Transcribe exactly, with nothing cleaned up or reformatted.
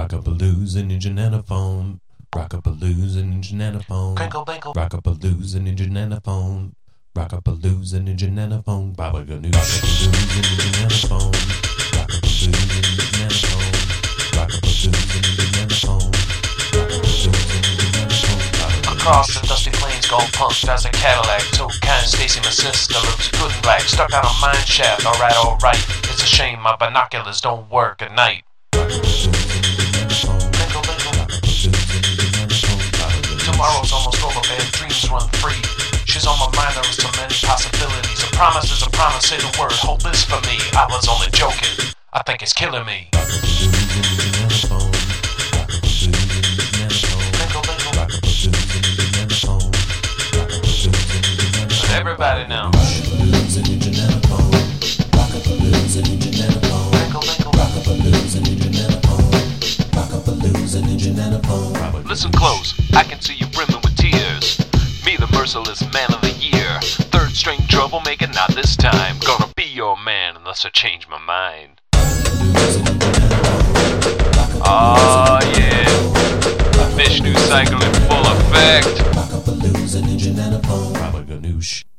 Rockapalooza Ninja Nanophone. Rockapalooza Ninja Nanophone. Crinkle Binkle. Rockapalooza Ninja Nanophone. Rockapalooza Ninja Nanophone. Baba Ganoush. Rockapalooza Ninja Nanophone. Rockapalooza Ninja Nanophone. Rockapalooza Ninja Nanophone. Rockapalooza Ninja Nanophone. Across the dusty plains, gold punked as a Cadillac. Toucan Stacy, my sister, looks good and black. Stuck out a mine shaft, alright, alright. It's a shame my binoculars don't work at night. Tomorrow's almost over, bad dreams run free. She's on my mind, there is too many possibilities. A promise is a promise, say the word, hope is for me. I was only joking, I think it's killing me. Everybody now. Listen close, I can see you brimming with tears. Me, the merciless man of the year. Third string troublemaker, not this time. Gonna be your man unless I change my mind. Oh yeah, Vishnu cycle in full effect. Rockapalooza Ninja Nanophone. Baba Ganoush.